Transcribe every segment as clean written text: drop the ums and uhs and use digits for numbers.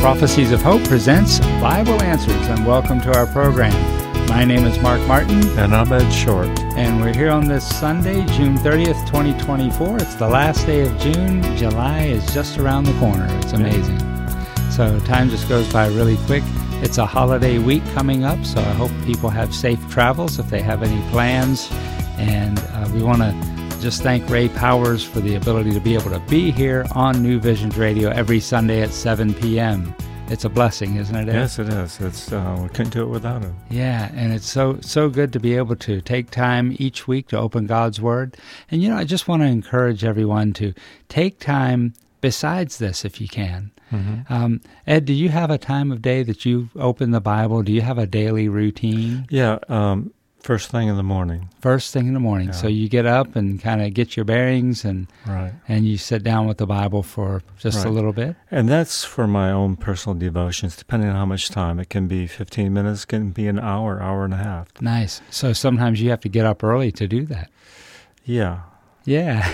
Prophecies of Hope presents Bible Answers, and welcome to our program. My name is Mark Martin. And I'm Ed Short. And we're here on this Sunday, June 30th, 2024. It's the last day of June. July is just around the corner. It's amazing. So time just goes by really quick. It's a holiday week coming up, so I hope people have safe travels if they have any plans. And we want to just thank Ray Powers for the ability to be able to be here on New Visions Radio every Sunday at 7 p.m. It's a blessing, isn't it, Ed? Yes, it is. We couldn't do it without him. Yeah, and it's so good to be able to take time each week to open God's Word. And, I just want to encourage everyone to take time besides this if you can. Mm-hmm. Ed, do you have a time of day that you open the Bible? Do you have a daily routine? Yeah, first thing in the morning. First thing in the morning. Yeah. So you get up and kind of get your bearings and you sit down with the Bible for just a little bit? And that's for my own personal devotions, depending on how much time. It can be 15 minutes, it can be an hour, hour and a half. Nice. So sometimes you have to get up early to do that. Yeah. Yeah.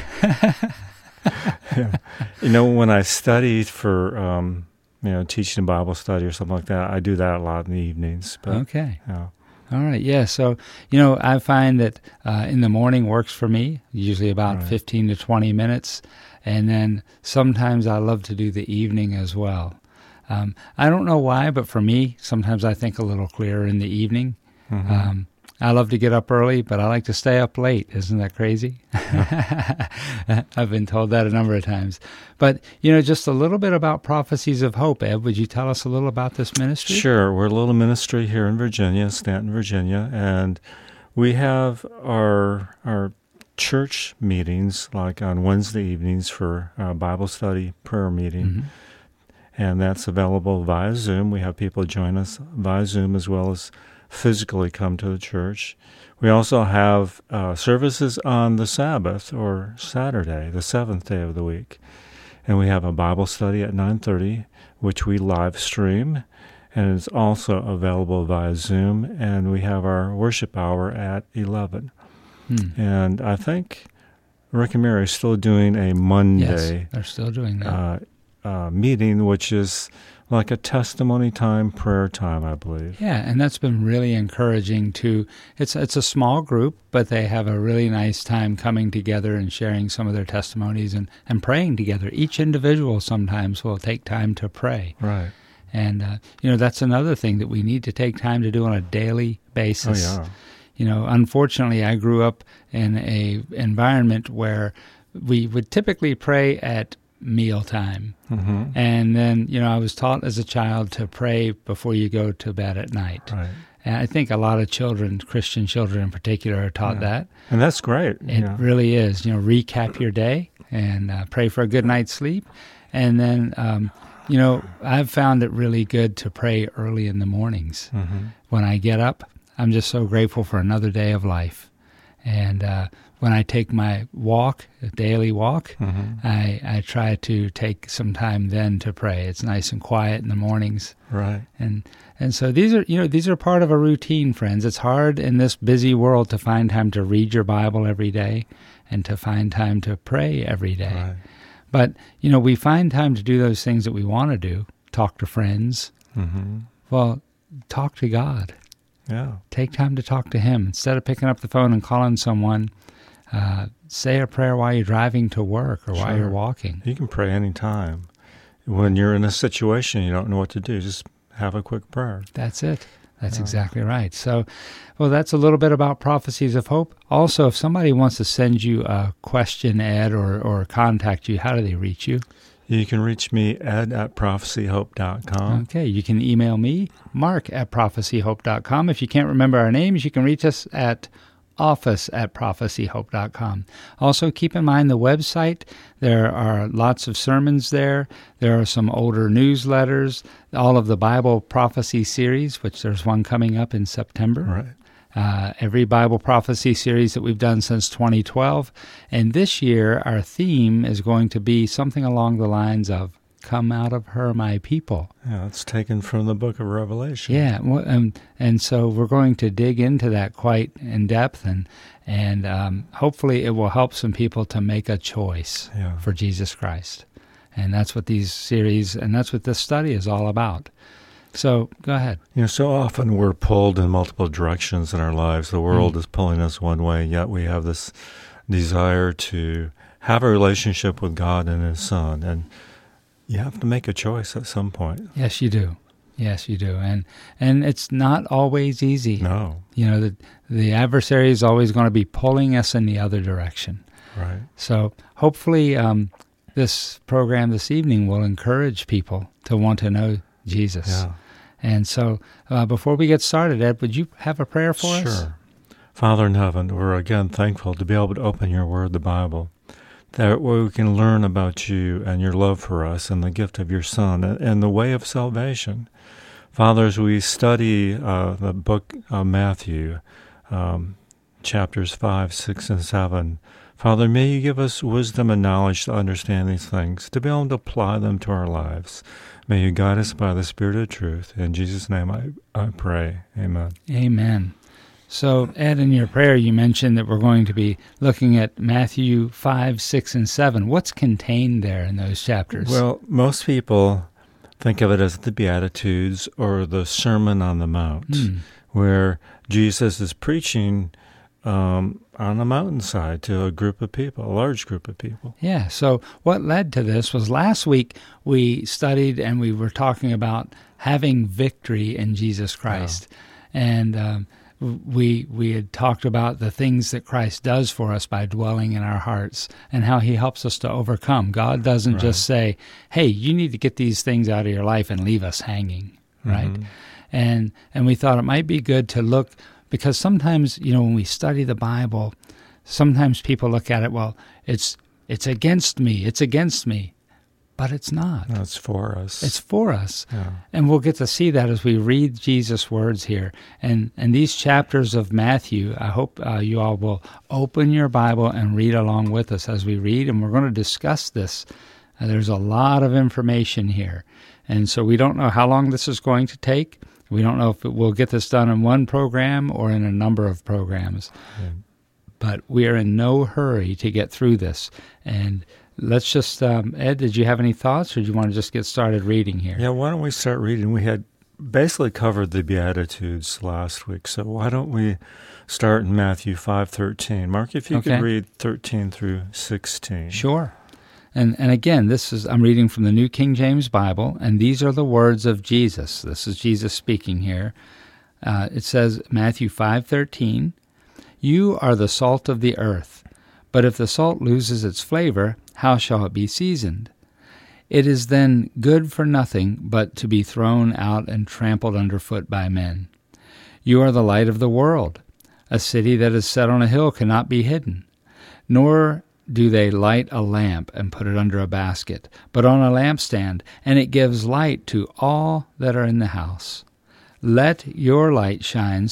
Yeah. When I studied for, teaching a Bible study or something like that, I do that a lot in the evenings. But, okay. All right, yeah. So, I find that in the morning works for me, usually about 15 to 20 minutes. And then sometimes I love to do the evening as well. I don't know why, but for me, sometimes I think a little clearer in the evening. Mm-hmm. I love to get up early, but I like to stay up late. Isn't that crazy? I've been told that a number of times. But, just a little bit about Prophecies of Hope. Ed, would you tell us a little about this ministry? Sure. We're a little ministry here in Virginia, Stanton, Virginia, and we have our church meetings, like on Wednesday evenings for a Bible study prayer meeting, mm-hmm. and that's available via Zoom. We have people join us via Zoom as well as physically come to the church. We also have services on the Sabbath or Saturday, the seventh day of the week. And we have a Bible study at 9:30, which we live stream, and it's also available via Zoom. And we have our worship hour at 11. And I think Rick and Mary are still doing a Monday. Yes, they're still doing that. Meeting, which is like a testimony time, prayer time, I believe. Yeah, and that's been really encouraging too. It's a small group, but they have a really nice time coming together and sharing some of their testimonies and praying together. Each individual sometimes will take time to pray. Right. And, that's another thing that we need to take time to do on a daily basis. Oh, yeah. Unfortunately, I grew up in a environment where we would typically pray at mealtime. Mm-hmm. And then, I was taught as a child to pray before you go to bed at night. Right. And I think a lot of children, Christian children in particular, are taught that. And that's great. It really is. Recap your day and pray for a good night's sleep. And then, I've found it really good to pray early in the mornings. Mm-hmm. When I get up, I'm just so grateful for another day of life. And when I take my walk, a daily walk, mm-hmm. I try to take some time then to pray. It's nice and quiet in the mornings. Right. And so these are part of a routine, friends. It's hard in this busy world to find time to read your Bible every day and to find time to pray every day. Right. But, we find time to do those things that we want to do, talk to friends. Mm-hmm. Well, talk to God. Yeah. Take time to talk to Him. Instead of picking up the phone and calling someone, say a prayer while you're driving to work or while you're walking. You can pray anytime. When you're in a situation you don't know what to do, just have a quick prayer. That's it. That's exactly right. So, that's a little bit about Prophecies of Hope. Also, if somebody wants to send you a question, Ed, or contact you, how do they reach you? You can reach me, ed@prophecyhope.com. Okay, you can email me, mark@prophecyhope.com. If you can't remember our names, you can reach us at office@prophecyhope.com. Also, keep in mind the website. There are lots of sermons there. There are some older newsletters, all of the Bible prophecy series, which there's one coming up in September. Right. Every Bible prophecy series that we've done since 2012. And this year, our theme is going to be something along the lines of, "Come out of her, my people." Yeah, it's taken from the book of Revelation. Yeah, and so we're going to dig into that quite in depth, and hopefully it will help some people to make a choice for Jesus Christ. And that's what these series, and that's what this study is all about. So go ahead. So often we're pulled in multiple directions in our lives. The world is pulling us one way, yet we have this desire to have a relationship with God and His Son. And you have to make a choice at some point. Yes, you do. Yes, you do. And it's not always easy. No. The adversary is always going to be pulling us in the other direction. Right. So hopefully this program this evening will encourage people to want to know Jesus. Yeah. And so before we get started, Ed, would you have a prayer for us? Sure. Father in heaven, we're again thankful to be able to open your word, the Bible, that we can learn about you and your love for us and the gift of your Son and the way of salvation. Father, as we study the book of Matthew, chapters 5, 6, and 7, Father, may you give us wisdom and knowledge to understand these things, to be able to apply them to our lives. May you guide us by the Spirit of truth. In Jesus' name I pray. Amen. Amen. So, Ed, in your prayer, you mentioned that we're going to be looking at Matthew 5, 6, and 7. What's contained there in those chapters? Well, most people think of it as the Beatitudes or the Sermon on the Mount, where Jesus is preaching on a mountainside to a group of people, a large group of people. Yeah, so what led to this was last week we studied and we were talking about having victory in Jesus Christ. Yeah. And we had talked about the things that Christ does for us by dwelling in our hearts and how he helps us to overcome. God doesn't just say, hey, you need to get these things out of your life and leave us hanging, right? And we thought it might be good to look, because sometimes, when we study the Bible, sometimes people look at it, well, it's against me. But it's not. No, it's for us. It's for us. Yeah. And we'll get to see that as we read Jesus' words here. And these chapters of Matthew, I hope you all will open your Bible and read along with us as we read, and we're going to discuss this. There's a lot of information here. And so we don't know how long this is going to take. We don't know if we'll get this done in one program or in a number of programs. Yeah. But we are in no hurry to get through this. And let's just, Ed, did you have any thoughts, or do you want to just get started reading here? Yeah, why don't we start reading? We had basically covered the Beatitudes last week, so why don't we start in Matthew 5:13. Mark, if you could read 13 through 16. Sure. And again, I'm reading from the New King James Bible, and these are the words of Jesus. This is Jesus speaking here. It says, Matthew 5:13, "You are the salt of the earth, but if the salt loses its flavor, how shall it be seasoned? It is then good for nothing but to be thrown out and trampled underfoot by men. You are the light of the world. A city that is set on a hill cannot be hidden. Nor do they light a lamp and put it under a basket, but on a lampstand, and it gives light to all that are in the house. Let your light shine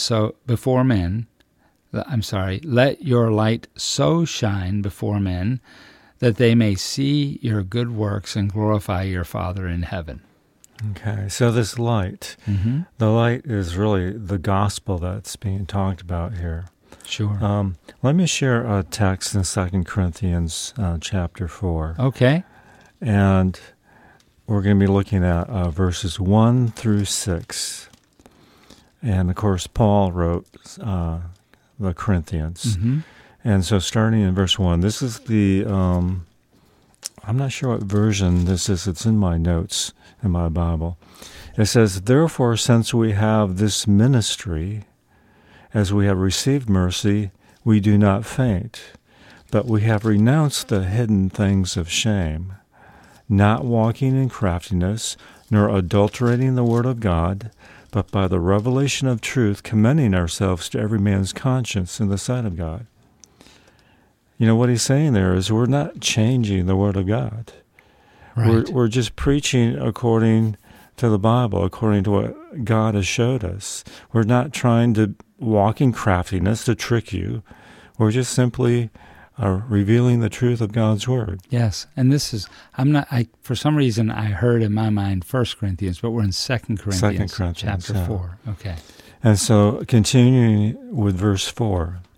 Let your light so shine before men that they may see your good works and glorify your Father in heaven." Okay, so this light, the light is really the gospel that's being talked about here. Sure. Let me share a text in 2 Corinthians chapter 4. Okay. And we're going to be looking at verses 1 through 6. And, of course, Paul wrote the Corinthians. And so starting in verse 1, this is the, I'm not sure what version this is. It's in my notes in my Bible. It says, "Therefore, since we have this ministry, as we have received mercy, we do not faint, but we have renounced the hidden things of shame, not walking in craftiness, nor adulterating the word of God, but by the revelation of truth, commending ourselves to every man's conscience in the sight of God." What he's saying there is we're not changing the word of God. Right. We're just preaching according to the Bible, according to what God has showed us. We're not trying to walk in craftiness to trick you. We're just simply revealing the truth of God's word. Yes, and this is, for some reason I heard in my mind 1 Corinthians, but we're in 2 Corinthians chapter 4. Okay. And so continuing with verse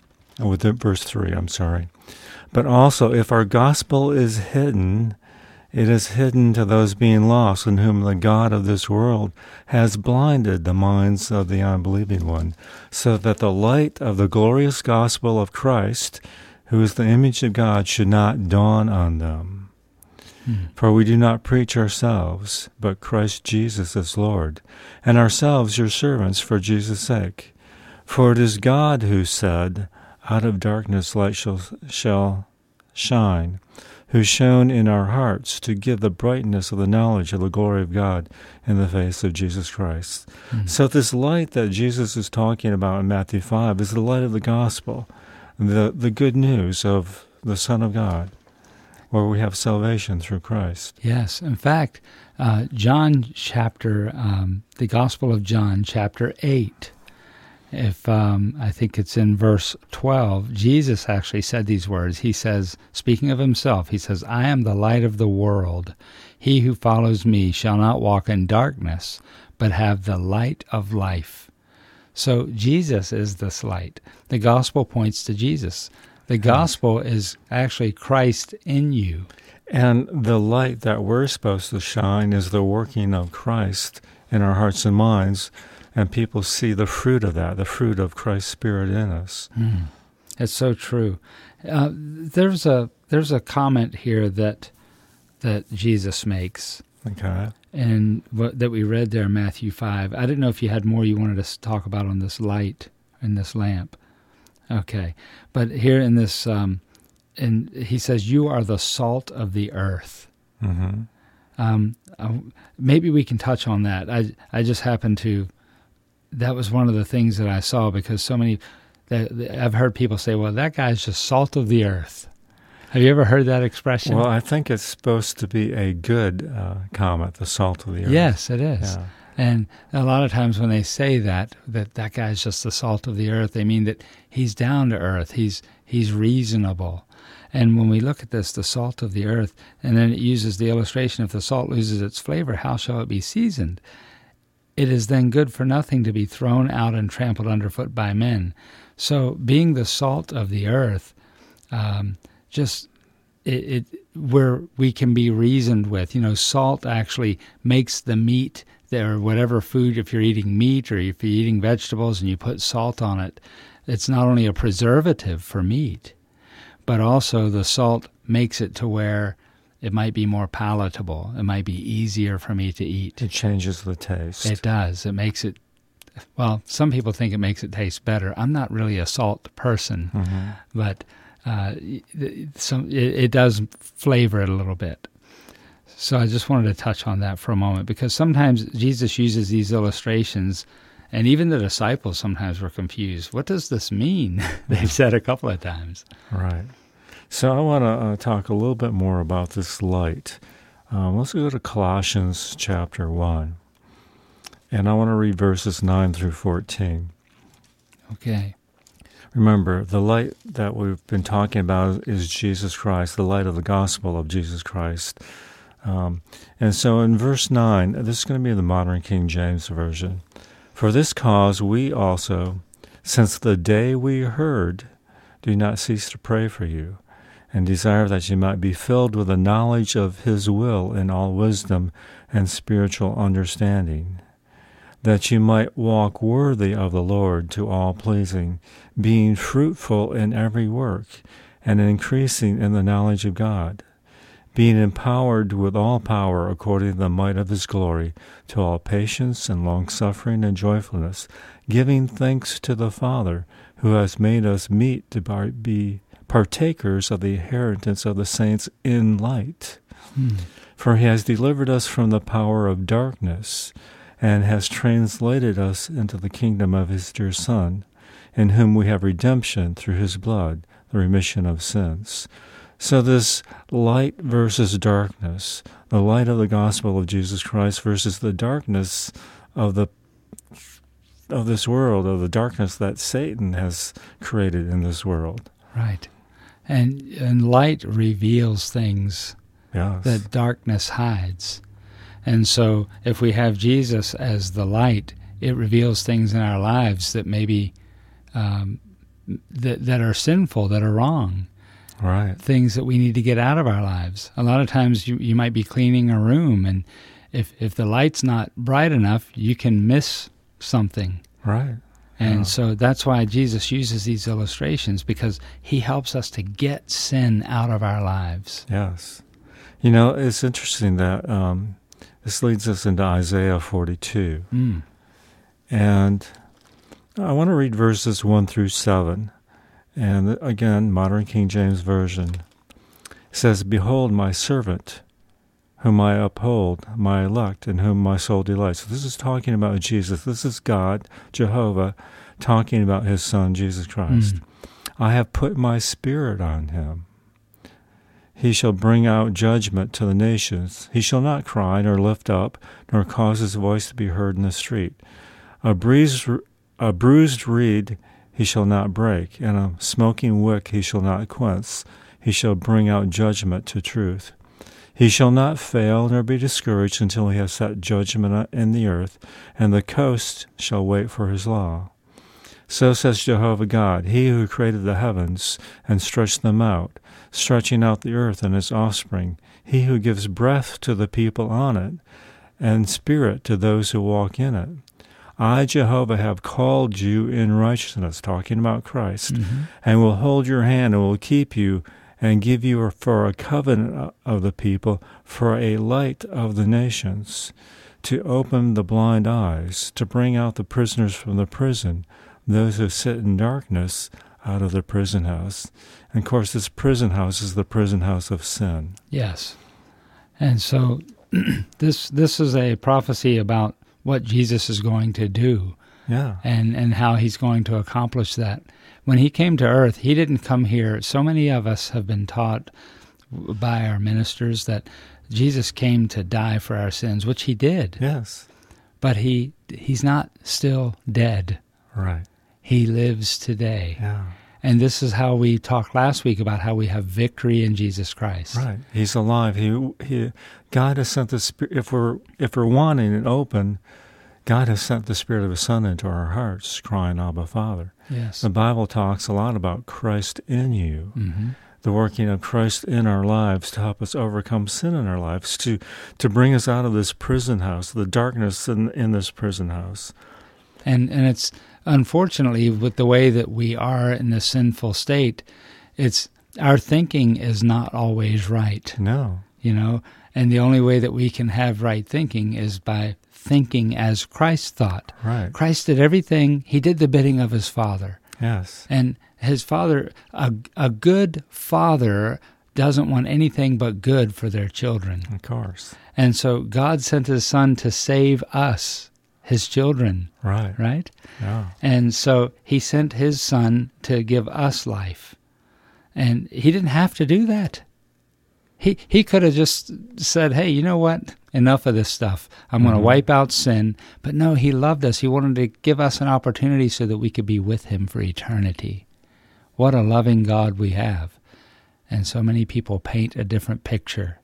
3, "But also if our gospel is hidden, It is hidden to those being lost, in whom the God of this world has blinded the minds of the unbelieving one, so that the light of the glorious gospel of Christ, who is the image of God, should not dawn on them. For we do not preach ourselves, but Christ Jesus as Lord, and ourselves your servants for Jesus' sake. For it is God who said, out of darkness light shall shine, who shone in our hearts to give the brightness of the knowledge of the glory of God in the face of Jesus Christ. So this light that Jesus is talking about in Matthew 5 is the light of the gospel, the good news of the Son of God, where we have salvation through Christ. Yes. In fact, John the Gospel of John, chapter 8, if I think it's in verse 12, Jesus actually said these words. He says, speaking of himself, he says, I am the light of the world. He who follows me shall not walk in darkness, but have the light of life. So Jesus is this light. The gospel points to Jesus. The gospel is actually Christ in you. And the light that we're supposed to shine is the working of Christ in our hearts and minds. And people see the fruit of that, the fruit of Christ's Spirit in us. It's so true. There's a comment here that Jesus makes. Okay. And that we read there in Matthew 5. I didn't know if you had more you wanted to talk about on this light and this lamp. Okay. But here in this, and he says, you are the salt of the earth. Maybe we can touch on that. I just happened to... That was one of the things that I saw, because so many, I've heard people say, well, that guy's just salt of the earth. Have you ever heard that expression? Well, I think it's supposed to be a good comment, the salt of the earth. Yes, it is. Yeah. And a lot of times when they say that guy's just the salt of the earth, they mean that he's down to earth, he's reasonable. And when we look at this, the salt of the earth, and then it uses the illustration, if the salt loses its flavor, how shall it be seasoned? It is then good for nothing to be thrown out and trampled underfoot by men. So being the salt of the earth, where we can be reasoned with. Salt actually makes the meat, or whatever food, if you're eating meat or if you're eating vegetables and you put salt on it, it's not only a preservative for meat, but also the salt makes it to where it might be more palatable. It might be easier for me to eat. It changes the taste. It does. It makes it, well, some people think it makes it taste better. I'm not really a salt person, but it does flavor it a little bit. So I just wanted to touch on that for a moment, because sometimes Jesus uses these illustrations, and even the disciples sometimes were confused. What does this mean? They've said a couple of times. Right. So I want to talk a little bit more about this light. Let's go to Colossians chapter 1. And I want to read verses 9 through 14. Okay. Remember, the light that we've been talking about is Jesus Christ, the light of the gospel of Jesus Christ. And so in verse 9, this is going to be the modern King James Version. For this cause we also, since the day we heard, do not cease to pray for you, and desire that you might be filled with the knowledge of his will in all wisdom and spiritual understanding, that you might walk worthy of the Lord, to all pleasing, being fruitful in every work, and increasing in the knowledge of God, being empowered with all power according to the might of his glory, to all patience and longsuffering and joyfulness, giving thanks to the Father, who has made us meet to be partakers of the inheritance of the saints in light. For he has delivered us from the power of darkness, and has translated us into the kingdom of his dear Son, in whom we have redemption through his blood, the remission of sins. So this light versus darkness, the light of the gospel of Jesus Christ versus the darkness of this world, of the darkness that Satan has created in this world. Right. And light reveals things that darkness hides. And so if we have Jesus as the light, it reveals things in our lives that maybe that are sinful, that are wrong. Right. things that we need to get out of our lives. A lot of times you might be cleaning a room, and if the light's not bright enough, you can miss something. Right. And so that's why Jesus uses these illustrations, because he helps us to get sin out of our lives. Yes. You know, it's interesting that this leads us into Isaiah 42. And I want to read verses 1 through 7. And again, Modern King James Version. It says, "Behold my servant, whom I uphold, my elect, in whom my soul delights." So this is talking about Jesus. This is God, Jehovah, talking about his Son, Jesus Christ. "I have put my spirit on him. He shall bring out judgment to the nations. He shall not cry, nor lift up, nor cause his voice to be heard in the street. A bruised reed he shall not break, and a smoking wick he shall not quench. He shall bring out judgment to truth. He shall not fail nor be discouraged until he has set judgment in the earth, and the coast shall wait for his law. So says Jehovah God, he who created the heavens and stretched them out, stretching out the earth and its offspring, he who gives breath to the people on it, and spirit to those who walk in it. I, Jehovah, have called you in righteousness," talking about Christ, "and will hold your hand and will keep you and give you for a covenant of the people, for a light of the nations, to open the blind eyes, to bring out the prisoners from the prison, those who sit in darkness out of the prison house." And of course, this prison house is the prison house of sin. Yes. And so this is a prophecy about what Jesus is going to do, and how he's going to accomplish that. When he came to earth, he didn't come here. So many of us have been taught by our ministers that Jesus came to die for our sins, which he did. Yes. But he's not still dead. Right. He lives today. Yeah. And this is how we talked last week about how we have victory in Jesus Christ. Right. He's alive. God has sent the Spirit. If we're wanting and open, God has sent the Spirit of His Son into our hearts, crying, "Abba, Father." Yes. The Bible talks a lot about Christ in you, the working of Christ in our lives to help us overcome sin in our lives, to bring us out of this prison house, the darkness in this prison house. And it's unfortunately, with the way that we are in the sinful state, it's our thinking is not always right. No. And the only way that we can have right thinking is by thinking as Christ thought. Right. Christ did everything. He did the bidding of his Father. Yes. And his Father, a good father doesn't want anything but good for their children. Of course. And so God sent his Son to save us, his children. Right. Right? Yeah. And so he sent his Son to give us life. And he didn't have to do that. He could have just said, "Hey, you know what? Enough of this stuff. I'm going to wipe out sin." But no, he loved us. He wanted to give us an opportunity so that we could be with him for eternity. What a loving God we have. And so many people paint a different picture.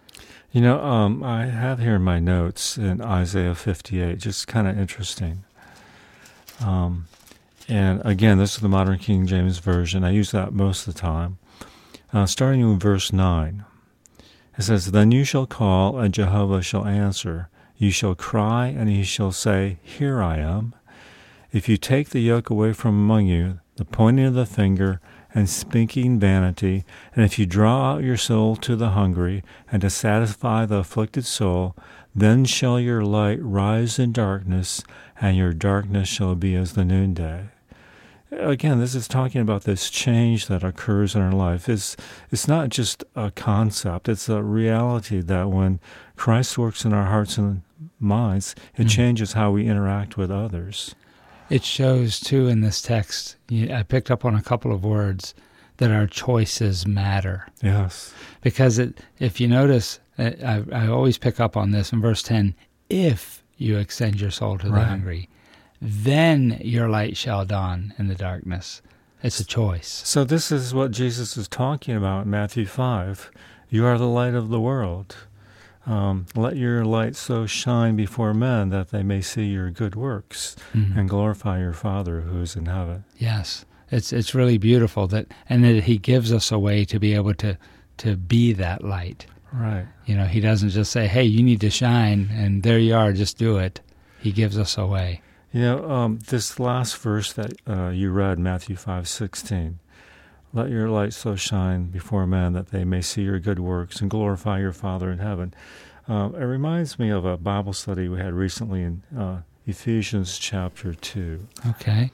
I have here in my notes in Isaiah 58, just kind of interesting. And again, this is the Modern King James Version. I use that most of the time. Starting in verse 9. It says, "Then you shall call, and Jehovah shall answer. You shall cry, and he shall say, Here I am. If you take the yoke away from among you, the pointing of the finger, and speaking vanity, and if you draw out your soul to the hungry, and to satisfy the afflicted soul, then shall your light rise in darkness, and your darkness shall be as the noonday." Again, this is talking about this change that occurs in our life. It's not just a concept. It's a reality that when Christ works in our hearts and minds, it changes how we interact with others. It shows, too, in this text, I picked up on a couple of words, that our choices matter. Yes. Because if you notice, I always pick up on this in verse 10, if you extend your soul to the hungry, then your light shall dawn in the darkness. It's a choice. So this is what Jesus is talking about in Matthew 5. You are the light of the world. Let your light so shine before men that they may see your good works and glorify your Father who is in heaven. Yes. it's really beautiful that he gives us a way to be able to be that light. Right. He doesn't just say, hey, you need to shine, and there you are, just do it. He gives us a way. This last verse that you read, Matthew 5:16, let your light so shine before men that they may see your good works and glorify your Father in heaven. It reminds me of a Bible study we had recently in Ephesians chapter 2. Okay.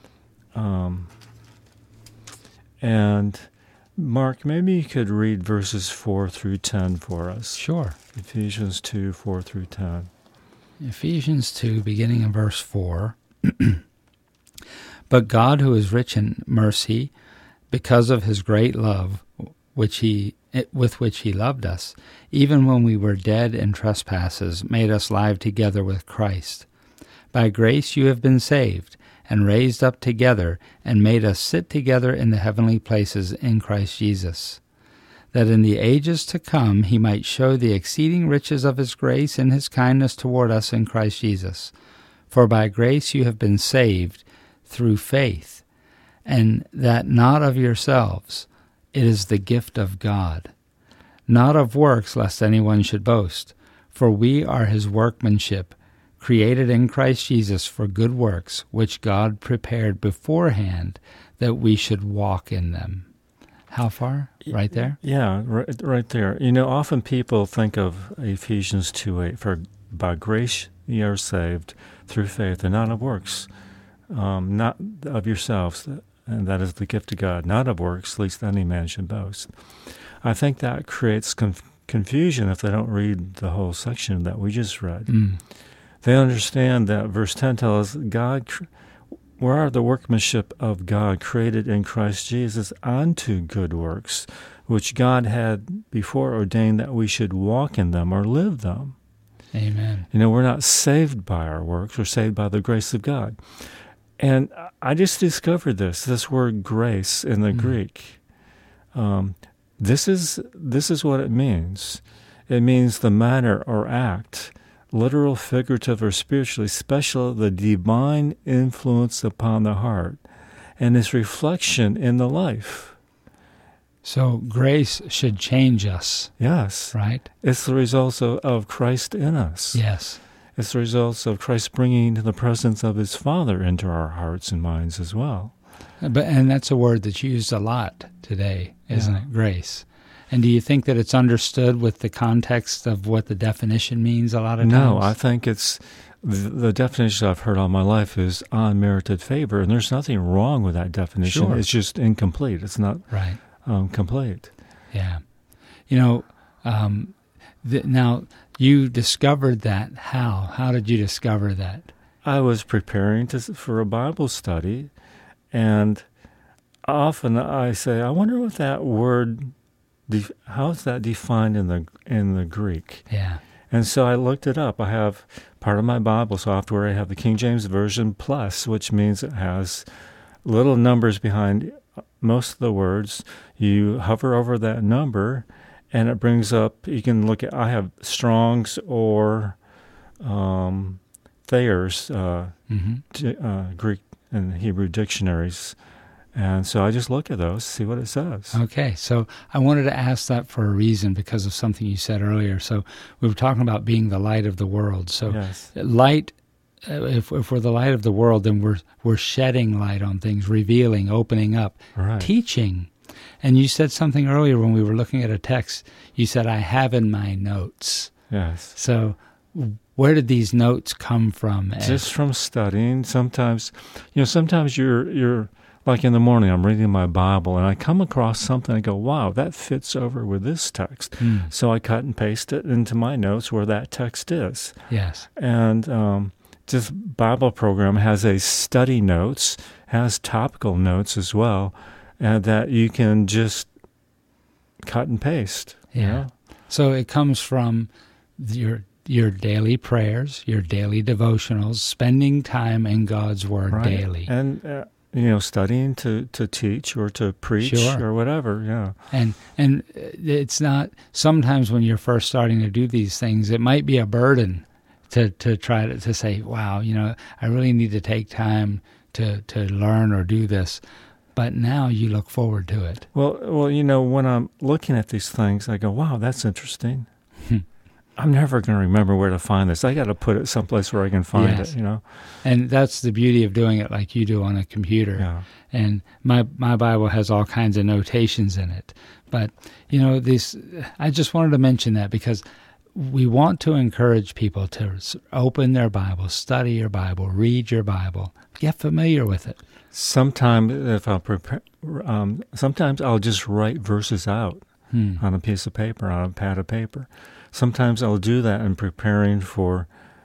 And Mark, maybe you could read verses 4 through 10 for us. Sure. Ephesians 2, 4 through 10. Ephesians 2, beginning in verse 4. But God, who is rich in mercy, because of his great love with which he loved us, even when we were dead in trespasses, made us live together with Christ. By grace you have been saved, and raised up together, and made us sit together in the heavenly places in Christ Jesus, that in the ages to come he might show the exceeding riches of his grace and his kindness toward us in Christ Jesus. For by grace you have been saved through faith, and that not of yourselves. It is the gift of God, not of works, lest anyone should boast. For we are his workmanship, created in Christ Jesus for good works, which God prepared beforehand that we should walk in them. How far? Right there? Yeah, right there. Often people think of Ephesians 2:8, for by grace ye are saved through faith, and not of works, not of yourselves, and that is the gift of God, not of works, lest any man should boast. I think that creates confusion if they don't read the whole section that we just read. They understand that verse 10 tells us we are the workmanship of God, created in Christ Jesus unto good works, which God had before ordained that we should walk in them or live them. Amen. We're not saved by our works. We're saved by the grace of God. And I just discovered this word grace in the Greek. This is what it means. It means the manner or act, literal, figurative, or spiritually special, the divine influence upon the heart and its reflection in the life. So grace should change us. Yes. Right? It's the result of Christ in us. Yes. It's the result of Christ bringing the presence of his Father into our hearts and minds as well. And that's a word that's used a lot today, isn't it? Grace. And do you think that it's understood with the context of what the definition means a lot of times? No, I think it's the definition I've heard all my life is unmerited favor, and there's nothing wrong with that definition. Sure. It's just incomplete. It's not right. Complete. Yeah. Now, you discovered that. How? How did you discover that? I was preparing for a Bible study, and often I say, I wonder what that word, how is that defined in the Greek? Yeah. And so I looked it up. I have part of my Bible software. I have the King James Version Plus, which means it has little numbers behind most of the words. You hover over that number, and it brings up, you can look at, I have Strong's or Thayer's Greek and Hebrew dictionaries. And so I just look at those, see what it says. Okay, so I wanted to ask that for a reason because of something you said earlier. So we were talking about being the light of the world. So yes. Light, if we're the light of the world, then we're shedding light on things, revealing, opening up, right. Teaching. And you said something earlier when we were looking at a text. You said, I have in my notes. Yes. So where did these notes come from? Just from studying. Sometimes you're like in the morning, I'm reading my Bible, and I come across something, I go, wow, that fits over with this text. So I cut and paste it into my notes where that text is. Yes. And this Bible program has a study notes, has topical notes as well, and that you can just cut and paste. Yeah. You know? So it comes from your daily prayers, your daily devotionals, spending time in God's Word right. daily. And studying to teach or to preach sure. or whatever, yeah. And it's not, sometimes when you're first starting to do these things, it might be a burden to try to say, wow, I really need to take time to learn or do this. but now you look forward to it. Well, when I'm looking at these things, I go, wow, that's interesting. I'm never going to remember where to find this. I got to put it someplace where I can find Yes. it, And that's the beauty of doing it like you do on a computer. Yeah. And my Bible has all kinds of notations in it. But, I just wanted to mention that because we want to encourage people to open their Bible, study your Bible, read your Bible, get familiar with it. Sometimes if I'll prepare, sometimes I'll just write verses out on a piece of paper, on a pad of paper. Sometimes I'll do that in preparing for,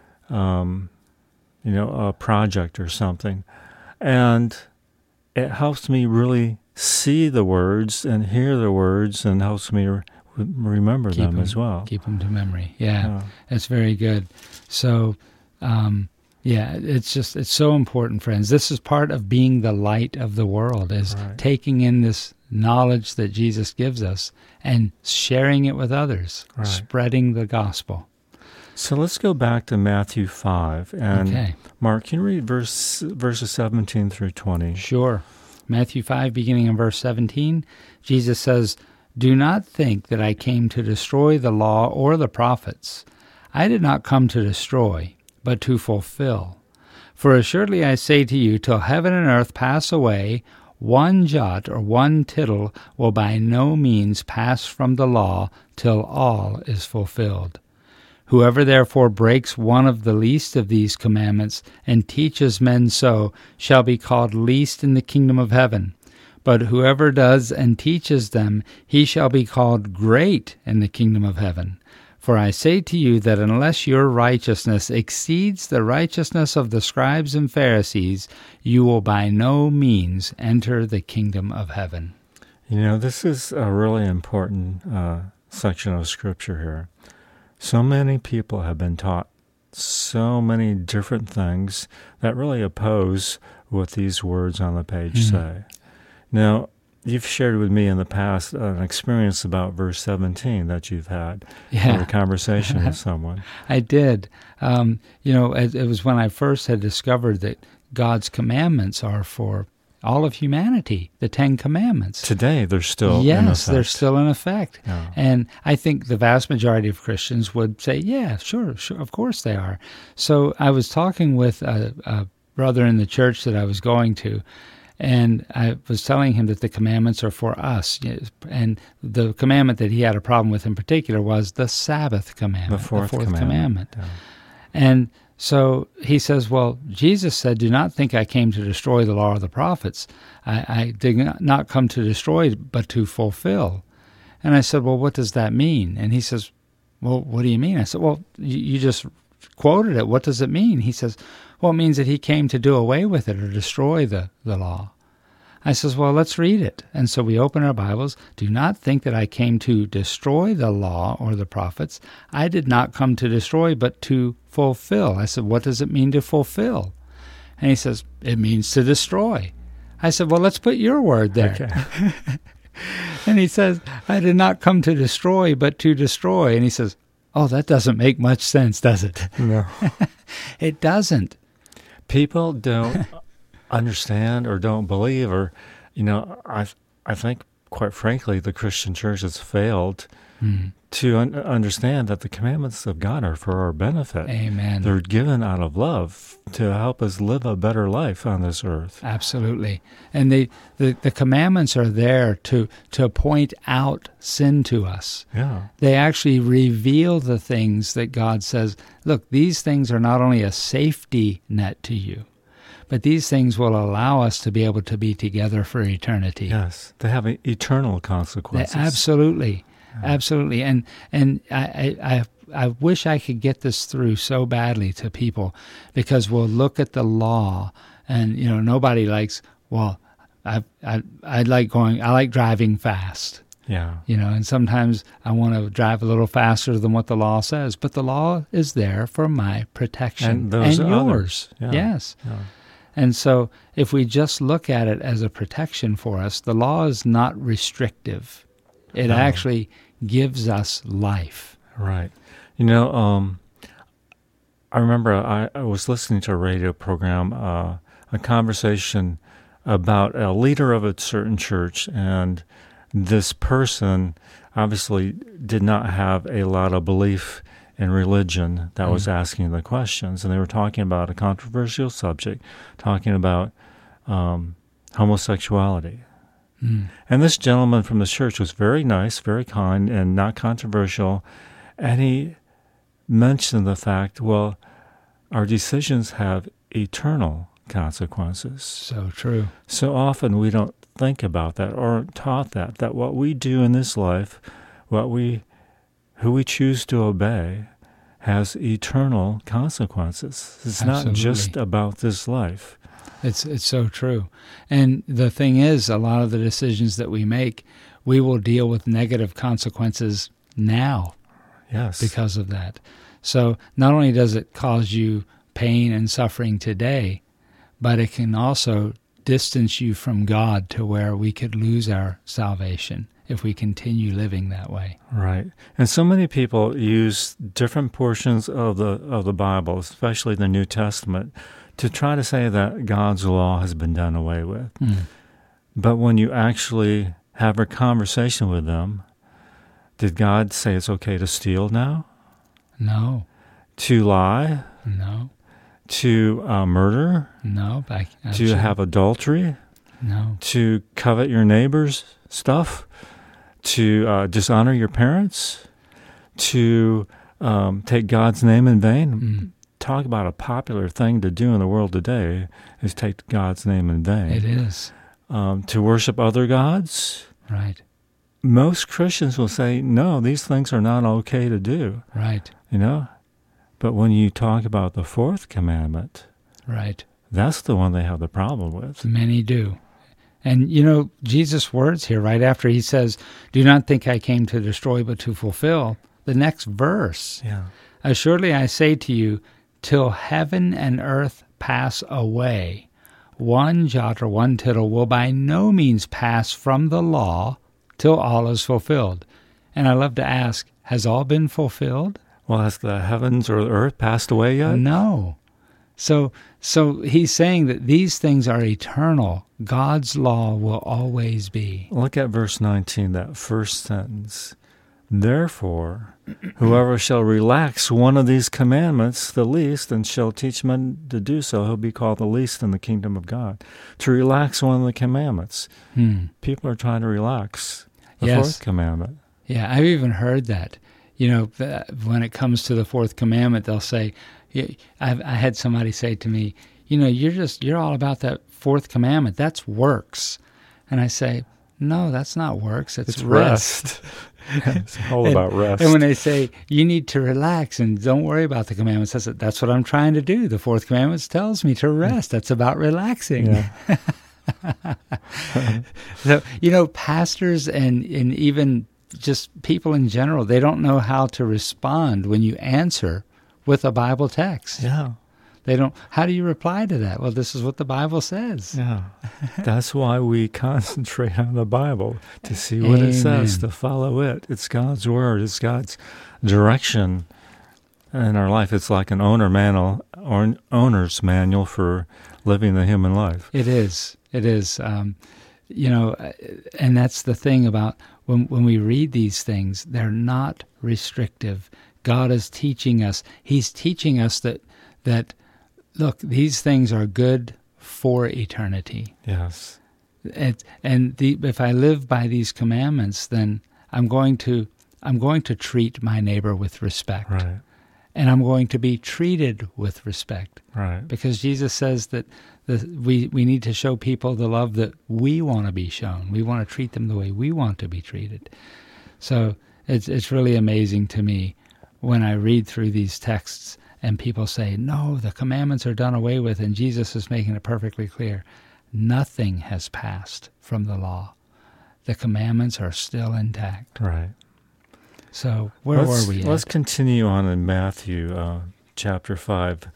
a project or something. And it helps me really see the words and hear the words and helps me remember them as well. Keep them to memory. Yeah, that's very good. So, it's so important, friends. This is part of being the light of the world, is taking in this knowledge that Jesus gives us and sharing it with others, spreading the gospel. So let's go back to Matthew 5. And Mark, can you read verses 17 through 20? Sure. Matthew 5, beginning in verse 17, Jesus says, "Do not think that I came to destroy the law or the prophets. I did not come to destroy, but to fulfill. For assuredly I say to you, till heaven and earth pass away, one jot or one tittle will by no means pass from the law till all is fulfilled. Whoever therefore breaks one of the least of these commandments and teaches men so shall be called least in the kingdom of heaven. But whoever does and teaches them, he shall be called great in the kingdom of heaven. For I say to you that unless your righteousness exceeds the righteousness of the scribes and Pharisees, you will by no means enter the kingdom of heaven." This is a really important section of Scripture here. So many people have been taught so many different things that really oppose what these words on the page say. Now, you've shared with me in the past an experience about verse 17 that you've had in a conversation with someone. I did. It was when I first had discovered that God's commandments are for all of humanity, the 10 Commandments. Today, they're still in effect. Yes, they're still in effect. Yeah. And I think the vast majority of Christians would say, yeah, sure, of course they are. So I was talking with a brother in the church that I was going to, and I was telling him that the commandments are for us. And the commandment that he had a problem with in particular was the Sabbath commandment, the fourth commandment. Yeah. And so he says, well, Jesus said, "Do not think I came to destroy the law or the prophets. I did not come to destroy, but to fulfill." And I said, well, what does that mean? And he says, well, what do you mean? I said, well, you just quoted it. What does it mean? He says, well, it means that he came to do away with it or destroy the law. I says, well, let's read it. And so we open our Bibles. "Do not think that I came to destroy the law or the prophets. I did not come to destroy, but to fulfill." I said, what does it mean to fulfill? And he says, it means to destroy. I said, well, let's put your word there. Okay. And he says, I did not come to destroy, but to destroy. And he says, oh, that doesn't make much sense, does it? No. It doesn't. People don't understand or don't believe, or, I think, quite frankly, the Christian church has failed to understand that the commandments of God are for our benefit. Amen. They're given out of love to help us live a better life on this earth. Absolutely. And the commandments are there to point out sin to us. Yeah. They actually reveal the things that God says, look, these things are not only a safety net to you, but these things will allow us to be able to be together for eternity. Yes, they have eternal consequences. Absolutely. Absolutely. And I wish I could get this through so badly to people, because we'll look at the law and, nobody likes, well, I like driving fast. Yeah. And sometimes I want to drive a little faster than what the law says, but the law is there for my protection and yours. Yeah. Yes. Yeah. And so if we just look at it as a protection for us, the law is not restrictive. It actually gives us life. Right. I remember I was listening to a radio program, a conversation about a leader of a certain church, and this person obviously did not have a lot of belief in religion that was asking the questions. And they were talking about a controversial subject, talking about homosexuality. And this gentleman from the church was very nice, very kind, and not controversial. And he mentioned the fact, well, our decisions have eternal consequences. So true. So often we don't think about that or aren't taught that what we do in this life, who we choose to obey, has eternal consequences. It's Absolutely. not just about this life. It's so true. And the thing is, a lot of the decisions that we make, we will deal with negative consequences now. Yes. Because of that. So not only does it cause you pain and suffering today, but it can also distance you from God to where we could lose our salvation if we continue living that way. Right. And so many people use different portions of the Bible, especially the New Testament, to try to say that God's law has been done away with. But when you actually have a conversation with them, did God say it's okay to steal now? No. To lie? No. To murder? No. To have adultery? No. To covet your neighbor's stuff? To dishonor your parents? To take God's name in vain? Talk about a popular thing to do in the world today is take God's name in vain. It is. To worship other gods? Right. Most Christians will say, no, these things are not okay to do. Right. You know? But when you talk about the fourth commandment, right, that's the one they have the problem with. Many do. And, Jesus' words here, right after he says, do not think I came to destroy but to fulfill, the next verse, assuredly I say to you, till heaven and earth pass away, one jot or one tittle will by no means pass from the law till all is fulfilled. And I love to ask, has all been fulfilled? Well, has the heavens or the earth passed away yet? No. So he's saying that these things are eternal. God's law will always be. Look at verse 19, that first sentence. Therefore, whoever shall relax one of these commandments, the least, and shall teach men to do so, he'll be called the least in the kingdom of God. To relax one of the commandments. People are trying to relax the fourth commandment. Yeah, I've even heard that. When it comes to the fourth commandment, they'll say, I had somebody say to me, you're all about that fourth commandment. That's works. And I say, no, that's not works. It's rest. It's all about rest. And when they say, you need to relax and don't worry about the commandments, I said, that's what I'm trying to do. The fourth commandment tells me to rest. That's about relaxing. Yeah. So, pastors and even just people in general, they don't know how to respond when you answer with a Bible text. Yeah. They don't. How do you reply to that? Well, this is what the Bible says. Yeah. That's why we concentrate on the Bible, to see what it says, to follow it. It's God's word. It's God's direction in our life. It's like an owner's manual for living the human life. It is. It is. And that's the thing about when we read these things, they're not restrictive. God is teaching us. He's teaching us that look, these things are good for eternity. Yes. If I live by these commandments, then I'm going to treat my neighbor with respect. Right. And I'm going to be treated with respect. Right. Because Jesus says that we need to show people the love that we want to be shown. We want to treat them the way we want to be treated. So it's really amazing to me when I read through these texts and people say, no, the commandments are done away with, and Jesus is making it perfectly clear. Nothing has passed from the law. The commandments are still intact. Right. So where were we at? Let's continue on in Matthew chapter 5.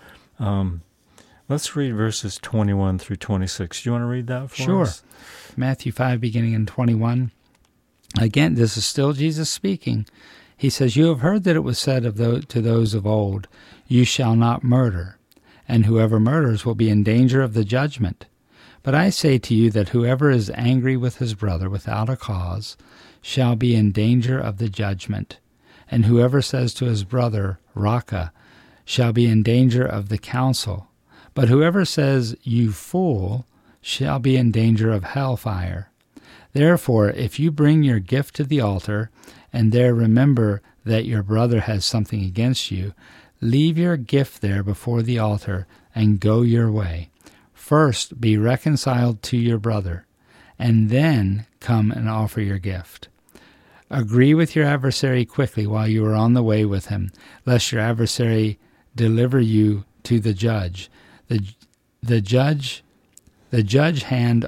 Let's read verses 21 through 26. Do you want to read that for us? Sure. Matthew 5, beginning in 21. Again, this is still Jesus speaking. He says, you have heard that it was said to those of old, you shall not murder, and whoever murders will be in danger of the judgment. But I say to you that whoever is angry with his brother without a cause shall be in danger of the judgment, and whoever says to his brother, Raca, shall be in danger of the council. But whoever says, You fool, shall be in danger of hellfire. Therefore, if you bring your gift to the altar, and there remember that your brother has something against you, leave your gift there before the altar, and go your way. First be reconciled to your brother, and then come and offer your gift. Agree with your adversary quickly while you are on the way with him, lest your adversary deliver you to the judge. The judge hand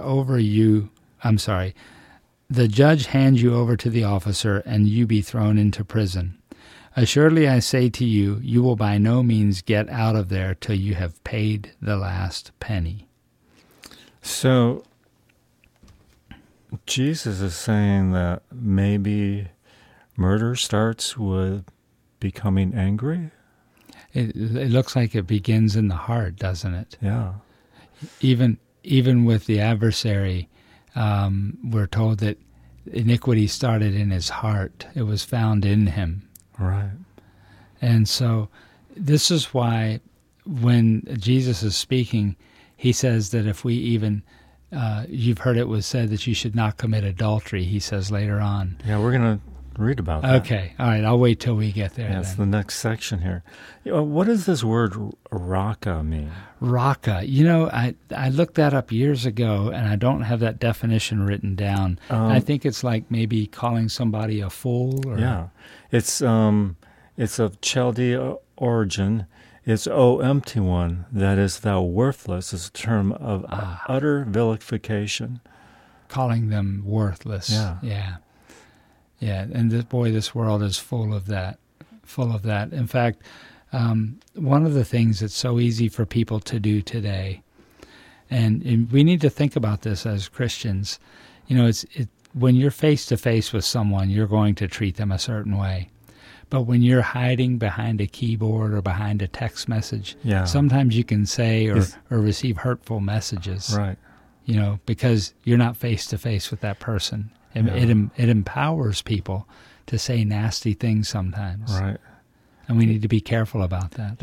you over to the officer, and you be thrown into prison. Assuredly I say to you, you will by no means get out of there till you have paid the last penny. So Jesus is saying that maybe murder starts with becoming angry? It looks like it begins in the heart, doesn't it? Yeah. Even with the adversary, we're told that iniquity started in his heart. It was found in him. Right. And so this is why when Jesus is speaking, he says that if we even, you've heard it was said that you should not commit adultery, he says later on. Yeah, we're going to read about that. Okay. All right. I'll wait till we get there. That's the next section here. What does this word raca mean? Raca. I looked that up years ago, and I don't have that definition written down. I think it's like maybe calling somebody a fool. Or... Yeah. It's of Chaldea origin. It's O empty one, that is thou worthless, is a term of utter vilification. Calling them worthless. Yeah. Yeah, and this world is full of that. In fact, one of the things that's so easy for people to do today, and we need to think about this as Christians, when you're face to face with someone, you're going to treat them a certain way. But when you're hiding behind a keyboard or behind a text message, sometimes you can say or receive hurtful messages. Right. Because you're not face to face with that person. It empowers people to say nasty things sometimes. Right. And we need to be careful about that.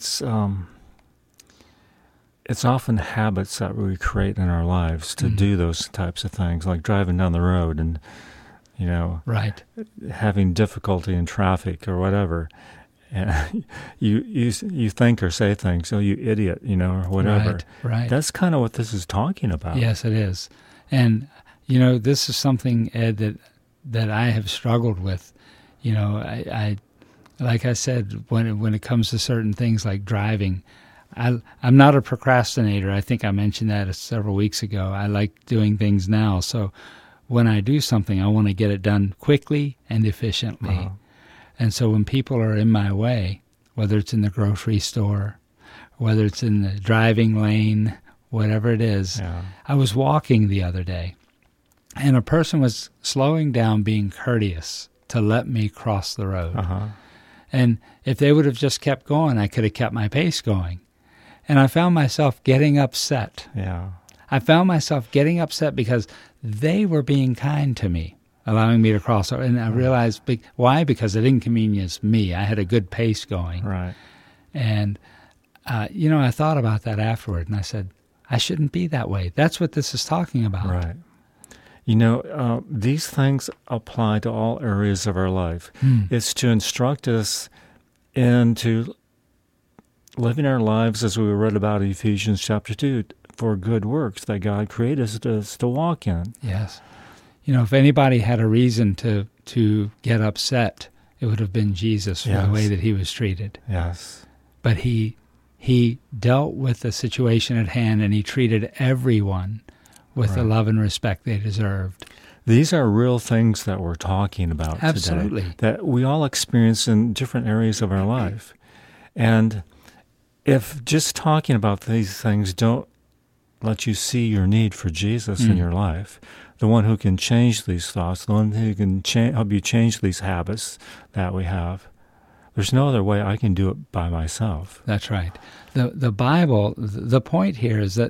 It's often habits that we create in our lives to do those types of things, like driving down the road and, right, having difficulty in traffic or whatever. And you think or say things, oh, you idiot, or whatever. Right. That's kind of what this is talking about. Yes, it is. And this is something, Ed, that I have struggled with. I like I said, when it comes to certain things like driving, I'm not a procrastinator. I think I mentioned that several weeks ago. I like doing things now. So when I do something, I want to get it done quickly and efficiently. Uh-huh. And so when people are in my way, whether it's in the grocery store, whether it's in the driving lane, whatever it is, I was walking the other day. And a person was slowing down, being courteous to let me cross the road. Uh-huh. And if they would have just kept going, I could have kept my pace going. And I found myself getting upset. Yeah. I found myself getting upset because they were being kind to me, allowing me to cross. And I realized, why? Because it inconvenienced me. I had a good pace going. Right. And, I thought about that afterward, and I said, I shouldn't be that way. That's what this is talking about. Right. These things apply to all areas of our life. It's to instruct us into living our lives as we read about in Ephesians chapter 2, for good works that God created us to walk in. Yes. If anybody had a reason to get upset, it would have been Jesus for the way that he was treated. Yes. But he dealt with the situation at hand, and he treated everyone with the love and respect they deserved. These are real things that we're talking about Absolutely. today, that we all experience in different areas of our life. And if just talking about these things don't let you see your need for Jesus in your life, the one who can change these thoughts, the one who can help you change these habits that we have, there's no other way I can do it by myself. That's right. The Bible, the point here is that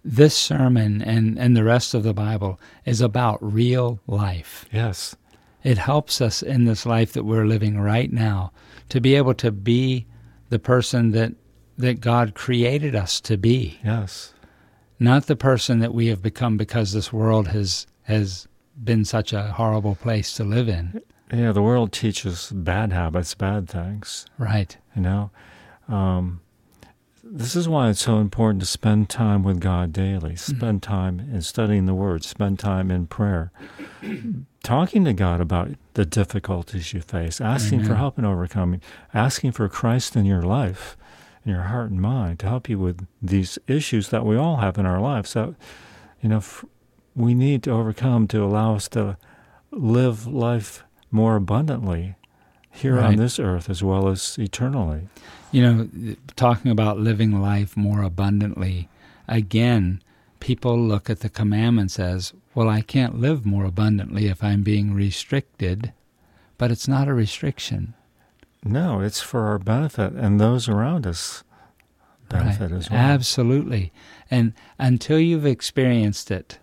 this sermon and the rest of the Bible is about real life. Yes. It helps us in this life that we're living right now to be able to be the person that God created us to be. Yes. Not the person that we have become because this world has been such a horrible place to live in. Yeah, the world teaches bad habits, bad things. Right. You know? This is why it's so important to spend time with God daily, spend time in studying the Word, spend time in prayer, talking to God about the difficulties you face, asking for help in overcoming, asking for Christ in your life, in your heart and mind, to help you with these issues that we all have in our lives that, you know, we need to overcome to allow us to live life more abundantly here on this earth as well as eternally. You know, talking about living life more abundantly, again, people look at the commandments as, well, I can't live more abundantly if I'm being restricted, but it's not a restriction. No, it's for our benefit and those around us benefit as well. Absolutely. And until you've experienced it,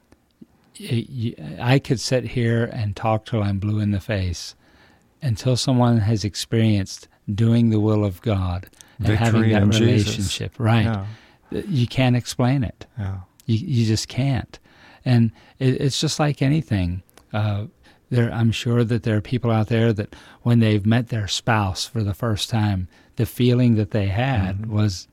I could sit here and talk till I'm blue in the face until someone has experienced doing the will of God and having that relationship. Jesus. Right. Yeah. You can't explain it. Yeah. You just can't. And it's just like anything. I'm sure that there are people out there that when they've met their spouse for the first time, the feeling that they had was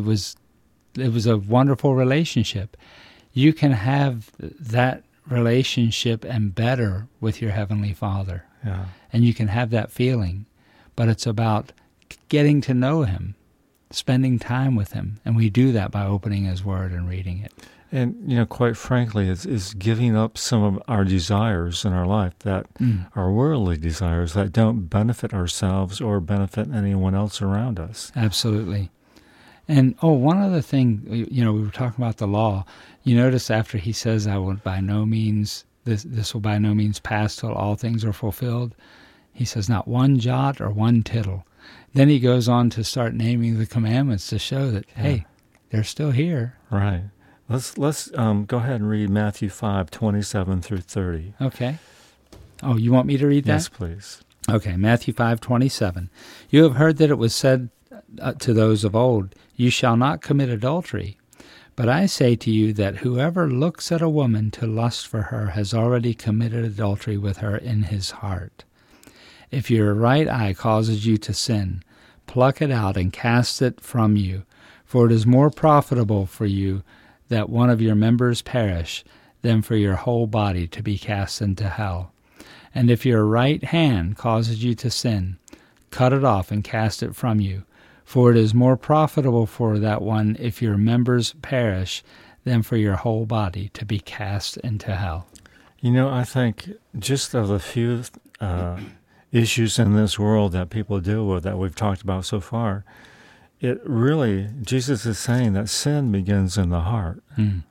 a wonderful relationship. You can have that relationship and better with your Heavenly Father. Yeah. And you can have that feeling, but it's about getting to know Him, spending time with Him, and we do that by opening His Word and reading it. And, you know, quite frankly, is giving up some of our desires in our life that are worldly desires that don't benefit ourselves or benefit anyone else around us. Absolutely. And, one other thing, you know, we were talking about the law. You notice after he says, I will by no means, this will by no means pass till all things are fulfilled. He says, not one jot or one tittle. Then he goes on to start naming the commandments to show that, hey, they're still here. Right. Let's go ahead and read Matthew 5:27 through 30. Okay. Oh, you want me to read that? Yes, please. Okay, Matthew 5:27. You have heard that it was said to those of old, you shall not commit adultery. But I say to you that whoever looks at a woman to lust for her has already committed adultery with her in his heart. If your right eye causes you to sin, pluck it out and cast it from you, for it is more profitable for you that one of your members perish than for your whole body to be cast into hell. And if your right hand causes you to sin, cut it off and cast it from you, for it is more profitable for that one if your members perish than for your whole body to be cast into hell. You know, I think just of the few issues in this world that people deal with that we've talked about so far, it really, Jesus is saying that sin begins in the heart.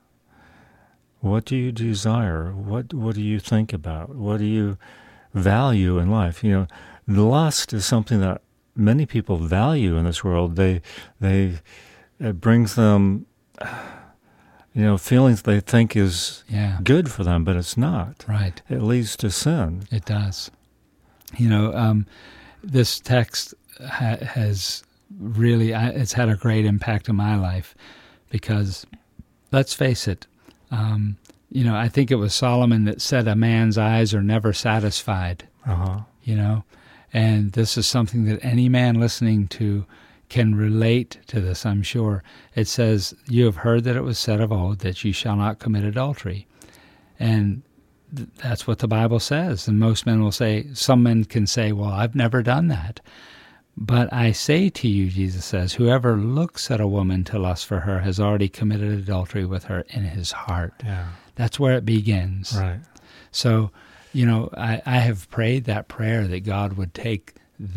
What do you desire? What do you think about? What do you value in life? You know, lust is something that many people value in this world. It brings them, you know, feelings they think is good for them, but it's not. Right. It leads to sin. It does. You know, this text has really, it's had a great impact on my life because, let's face it, you know, I think it was Solomon that said a man's eyes are never satisfied, you know, and this is something that any man listening to can relate to this, I'm sure. It says, you have heard that it was said of old that you shall not commit adultery. And that's what the Bible says. And most men will say, some men can say, well, I've never done that. But I say to you, Jesus says, whoever looks at a woman to lust for her has already committed adultery with her in his heart. Yeah. That's where it begins. Right. So, you know, I have prayed that prayer that God would take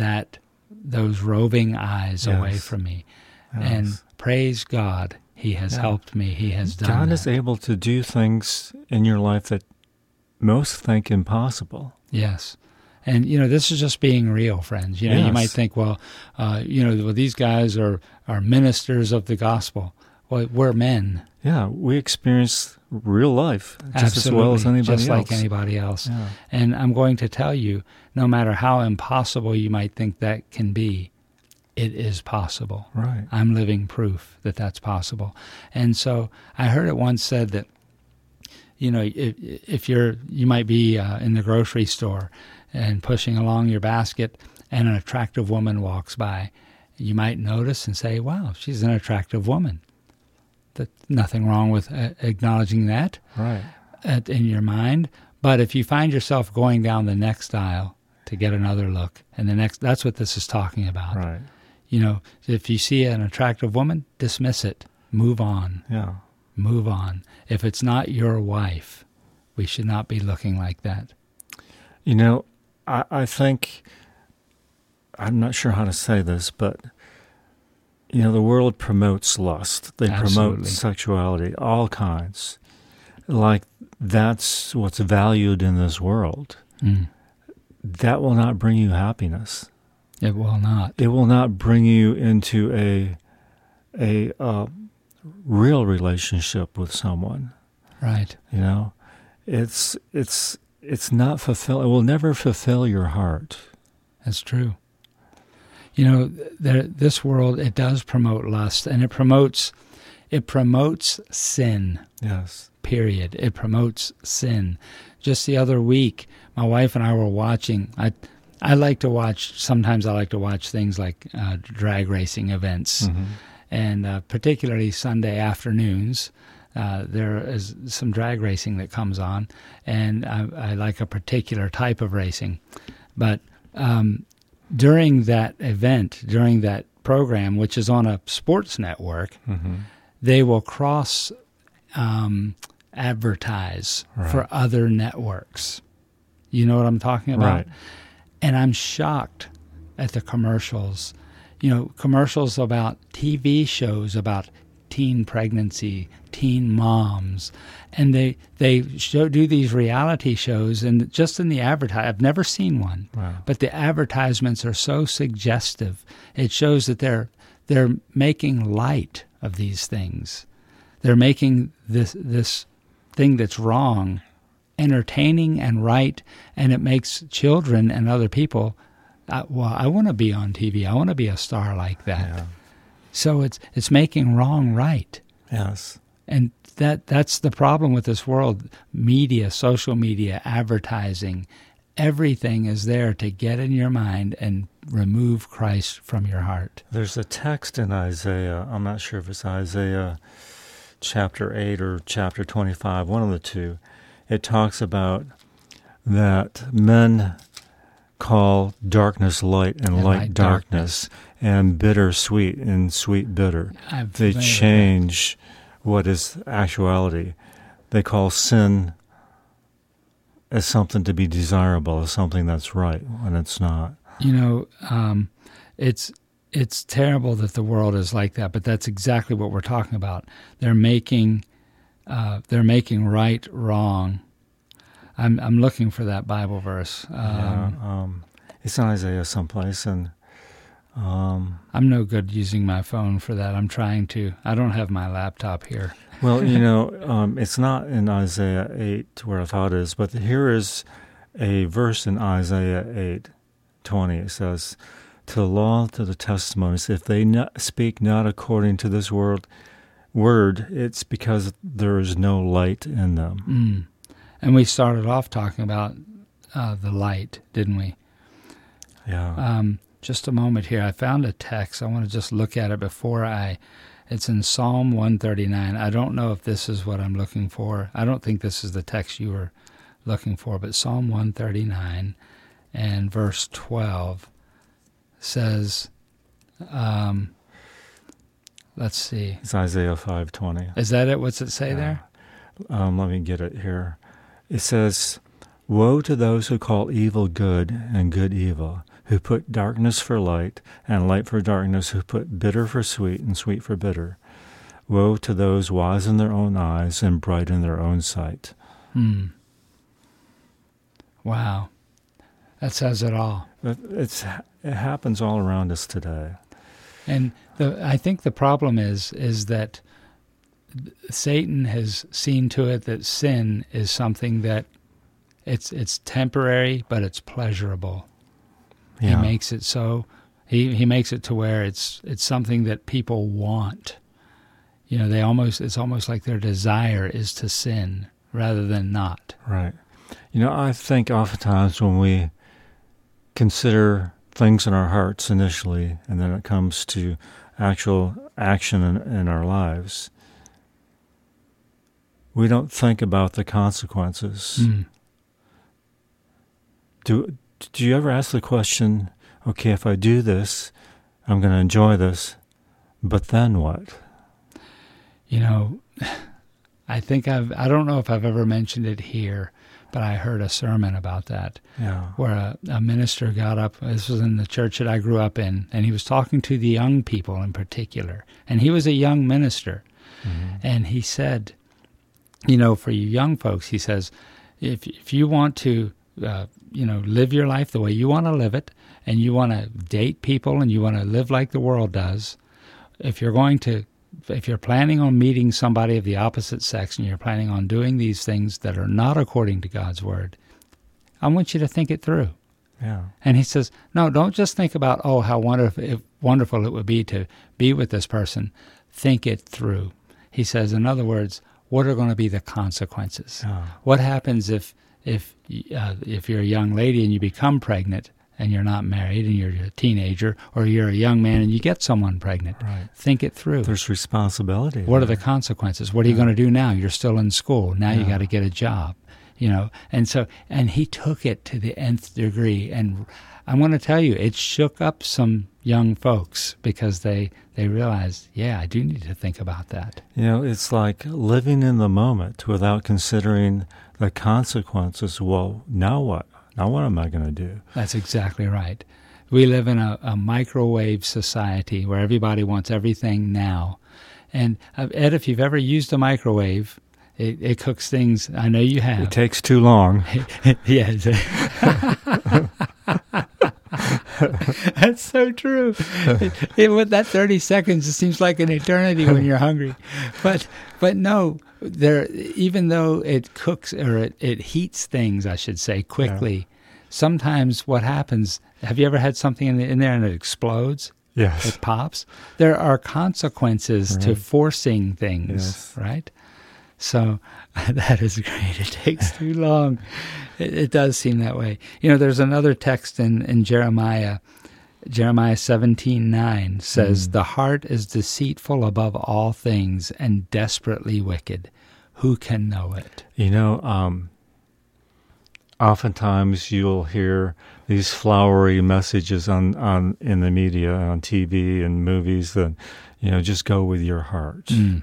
those roving eyes away from me. Yes. And praise God, He has helped me. He has done God that. is able to do things in your life that most think impossible. Yes. And, you know, this is just being real, friends. You know, you might think, well, you know, these guys are ministers of the gospel. Well, we're men. Yeah, we experience real life just Absolutely, as well as anybody just else. like anybody else. Yeah. And I'm going to tell you, no matter how impossible you might think that can be, it is possible. Right. I'm living proof that that's possible. And so I heard it once said that, you know, if you might be in the grocery store and pushing along your basket and an attractive woman walks by, you might notice and say, wow, she's an attractive woman. There's nothing wrong with acknowledging that Right. in your mind. But if you find yourself going down the next aisle to get another look, and that's what this is talking about. Right. You know, if you see an attractive woman, dismiss it. Move on. Yeah. Move on. If it's not your wife, we should not be looking like that. You know, I think, I'm not sure how to say this, but, you know, the world promotes lust. They Absolutely. promote sexuality, all kinds. Like, that's what's valued in this world. Mm. That will not bring you happiness. It will not. It will not bring you into a real relationship with someone. Right. You know, it's not fulfill. It will never fulfill your heart. That's true. You know, this world, it does promote lust, and it promotes sin. Yes. Period. It promotes sin. Just the other week, my wife and I were watching. Sometimes I like to watch things like drag racing events, Mm-hmm. and particularly Sunday afternoons. There is some drag racing that comes on, and I like a particular type of racing. But during that event, during that program, which is on a sports network, Mm-hmm. they will cross advertise Right. for other networks. You know what I'm talking about? Right. And I'm shocked at the commercials. You know, commercials about TV shows about teen pregnancy, teen moms. And they do these reality shows, and just in the I've never seen one, Wow. but the advertisements are so suggestive. It shows that they're making light of these things. They're making this thing that's wrong entertaining and right, and it makes children and other people, I want to be on TV. I want to be a star like that. Yeah. So it's making wrong right. Yes. And that's the problem with this world. Media, social media, advertising, everything is there to get in your mind and remove Christ from your heart. There's a text in Isaiah. I'm not sure if it's Isaiah chapter 8 or chapter 25, one of the two. It talks about that men call darkness light and light darkness, and bitter sweet and sweet bitter. They change what is actuality. They call sin as something to be desirable, as something that's right, when it's not. You know, it's terrible that the world is like that, but that's exactly what we're talking about. They're making right wrong. I'm looking for that Bible verse. It's in Isaiah someplace, and I'm no good using my phone for that. I don't have my laptop here. Well, you know, it's not in Isaiah 8 where I thought it is, but here is a verse in Isaiah 8:20. It says, "To the law, to the testimonies, if they speak not according to this word, it's because there is no light in them." And we started off talking about the light, didn't we? Yeah. Just a moment here. I found a text. I want to just look at it it's in Psalm 139. I don't know if this is what I'm looking for. I don't think this is the text you were looking for, but Psalm 139 and verse 12 says, let's see. It's Isaiah 5:20. Is that it? What's it say there? Let me get it here. It says, "Woe to those who call evil good and good evil, who put darkness for light and light for darkness, who put bitter for sweet and sweet for bitter. Woe to those wise in their own eyes and bright in their own sight." Wow. That says it all. It happens all around us today. And I think the problem is that Satan has seen to it that sin is something that it's temporary, but it's pleasurable. Yeah. He makes it so. He makes it to where it's something that people want. You know, it's almost like their desire is to sin rather than not. Right. You know, I think oftentimes when we consider things in our hearts initially, and then it comes to actual action in our lives, we don't think about the consequences. Mm. Do you ever ask the question, okay, if I do this, I'm going to enjoy this, but then what? You know, I don't know if I've ever mentioned it here, but I heard a sermon about that. Yeah. Where a minister got up, this was in the church that I grew up in, and he was talking to the young people in particular. And he was a young minister. Mm-hmm. And he said, you know, for you young folks, he says, if you want to, live your life the way you want to live it, and you want to date people and you want to live like the world does, if you're planning on meeting somebody of the opposite sex and you're planning on doing these things that are not according to God's word, I want you to think it through. Yeah. And he says, no, don't just think about, oh, how wonderful it would be to be with this person. Think it through. He says, in other words, what are going to be the consequences? Oh. What happens if you're a young lady and you become pregnant and you're not married and you're a teenager, or you're a young man and you get someone pregnant? Right. Think it through. There's responsibility. What are the consequences? What are you going to do now? You're still in school. Now you got to get a job, you know. And he took it to the nth degree. And I want to tell you, it shook up some young folks because they realized, I do need to think about that. You know, it's like living in the moment without considering the consequences. Well, now what? Now what am I going to do? That's exactly right. We live in a microwave society where everybody wants everything now. And Ed, if you've ever used a microwave, it cooks things. I know you have. It takes too long. Yeah. That's so true. With that 30 seconds, it seems like an eternity when you're hungry. But no, even though it cooks, or it heats things, I should say, quickly, sometimes what happens, have you ever had something in there and it explodes? Yes. It pops? There are consequences to forcing things, right? So that is great. It takes too long. It does seem that way. You know, there's another text in Jeremiah. Jeremiah 17:9 says, "The heart is deceitful above all things and desperately wicked. Who can know it?" You know, oftentimes you'll hear these flowery messages on in the media, on TV and movies that, you know, just go with your heart. Mm.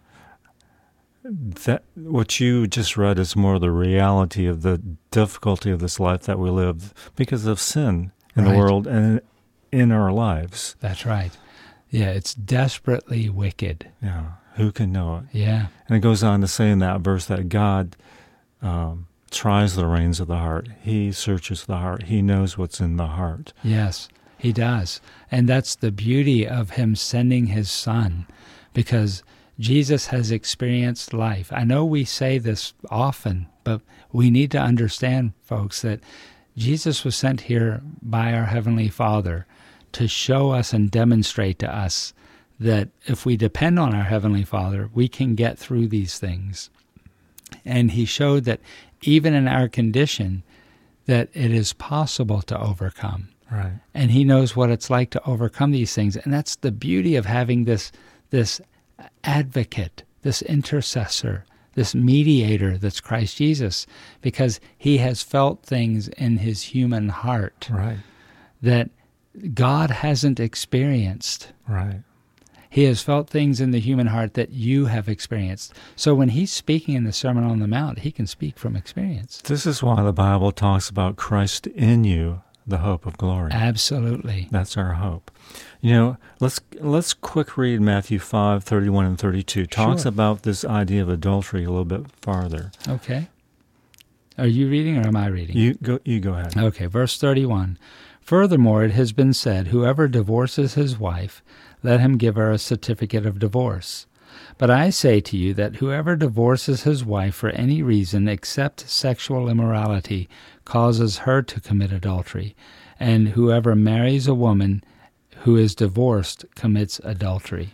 That what you just read is more the reality of the difficulty of this life that we live because of sin in the world and in our lives. That's right. Yeah, it's desperately wicked. Yeah, who can know it? Yeah. And it goes on to say in that verse that God tries the reins of the heart. He searches the heart. He knows what's in the heart. Yes, he does. And that's the beauty of him sending his son, because Jesus has experienced life. I know we say this often, but we need to understand, folks, that Jesus was sent here by our Heavenly Father to show us and demonstrate to us that if we depend on our Heavenly Father, we can get through these things. And he showed that even in our condition, that it is possible to overcome. Right. And he knows what it's like to overcome these things. And that's the beauty of having this advocate, this intercessor, this mediator that's Christ Jesus, because he has felt things in his human heart that God hasn't experienced. Right. He has felt things in the human heart that you have experienced. So when he's speaking in the Sermon on the Mount, he can speak from experience. This is why the Bible talks about Christ in you, the hope of glory. Absolutely. That's our hope. You know, let's quick read Matthew 5:31 and 32. Talks about this idea of adultery a little bit farther. Okay. Are you reading or am I reading? You go ahead. Okay, verse 31. "Furthermore, it has been said, whoever divorces his wife, let him give her a certificate of divorce. But I say to you that whoever divorces his wife for any reason except sexual immorality causes her to commit adultery, and whoever marries a woman who is divorced commits adultery.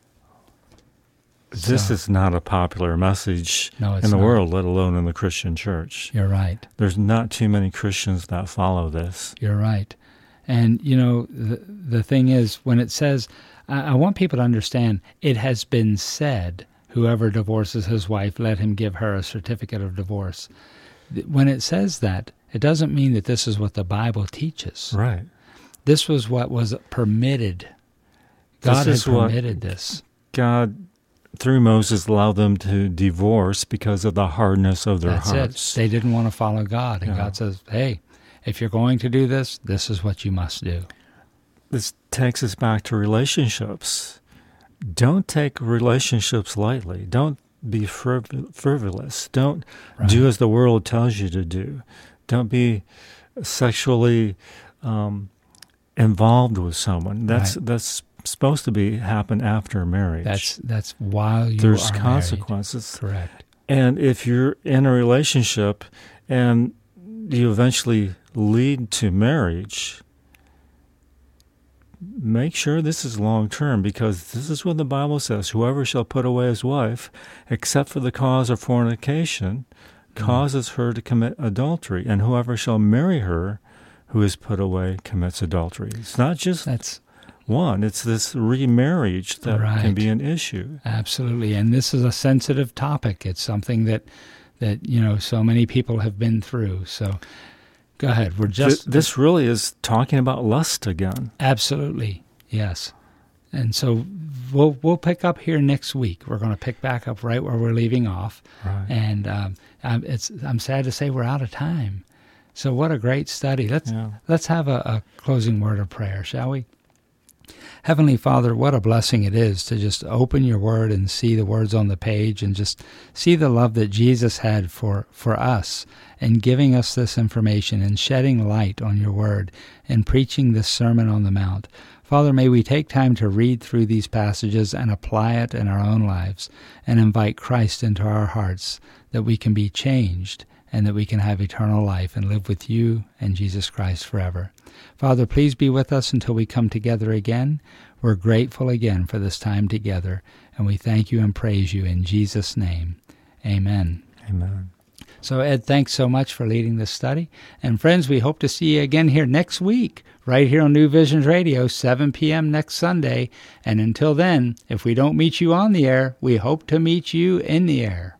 This is not a popular message in the world, let alone in the Christian church. You're right. There's not too many Christians that follow this. You're right. And, the thing is, when it says, I want people to understand, it has been said, whoever divorces his wife, let him give her a certificate of divorce. When it says that, it doesn't mean that this is what the Bible teaches. Right. This was what was permitted. God had permitted this. God, through Moses, allowed them to divorce because of the hardness of their hearts. That's it. They didn't want to follow God. And God says, hey, if you're going to do this, this is what you must do. This takes us back to relationships. Don't take relationships lightly. Don't be frivolous. Don't do as the world tells you to do. Don't be sexually involved with someone. That's supposed to happen after marriage. That's while there's consequences. Married. Correct. And if you're in a relationship and you eventually lead to marriage, make sure this is long term, because this is what the Bible says: whoever shall put away his wife, except for the cause of fornication, causes her to commit adultery, and whoever shall marry her who is put away commits adultery. It's not just one, it's this remarriage that can be an issue. Absolutely, and this is a sensitive topic. It's something that so many people have been through. So go ahead. This really is talking about lust again. Absolutely, yes. And so we'll pick up here next week. We're going to pick back up right where we're leaving off. Right. And I'm sad to say we're out of time. So what a great study. Let's have a closing word of prayer, shall we? Heavenly Father, what a blessing it is to just open your word and see the words on the page and just see the love that Jesus had for us and giving us this information and shedding light on your word and preaching this Sermon on the Mount. Father, may we take time to read through these passages and apply it in our own lives and invite Christ into our hearts, that we can be changed and that we can have eternal life and live with you and Jesus Christ forever. Father, please be with us until we come together again. We're grateful again for this time together, and we thank you and praise you in Jesus' name. Amen. Amen. So, Ed, thanks so much for leading this study. And friends, we hope to see you again here next week, right here on New Visions Radio, 7 p.m. next Sunday. And until then, if we don't meet you on the air, we hope to meet you in the air.